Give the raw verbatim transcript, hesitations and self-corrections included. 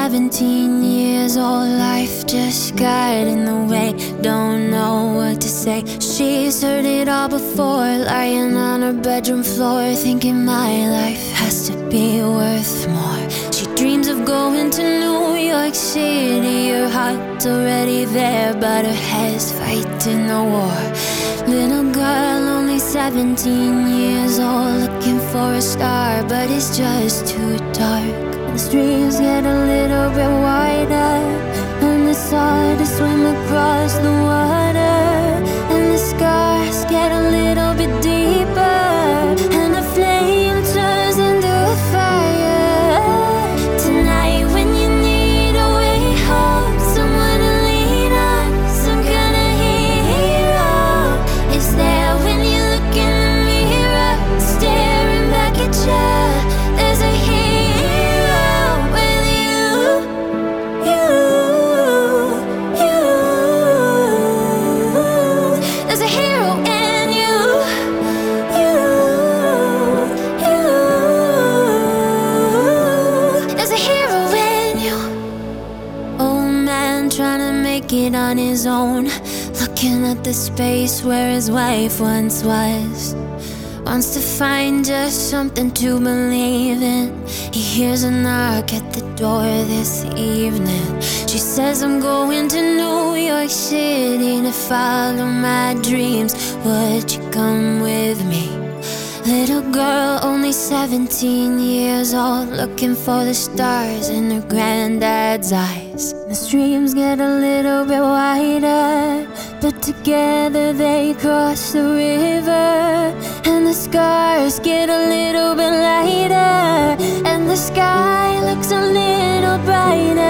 seventeen years old, life just got in the way. Don't know what to say. She's heard it all before, lying on her bedroom floor, thinking my life has to be worth more. She dreams of going to New York City. Her heart's already there, but her head's fighting the war. Little girl, only seventeen years old, looking for a star, but it's just too dark. The streams get a little bit wider, and it's hard to swim across the water. And the scars get a little bit deeper, and the flame turns into a fire. Tonight when you need a way home, someone to lean on, some kind of hero is there when you look in the mirror, staring back at you. There's a hero with you, you, you. There's a hero in you, you, you. There's a hero in you. Old man trying to make it on his own, looking at the space where his wife once was. Wants to find just something to believe in. He hears a knock at the door this evening. She says, I'm going to New York City to follow my dreams. Would you come with me? Little girl, only seventeen years old, looking for the stars in her granddad's eyes. The streams get a little bit wider, but together they cross the river. And the scars get a little bit lighter, and the sky looks a little brighter.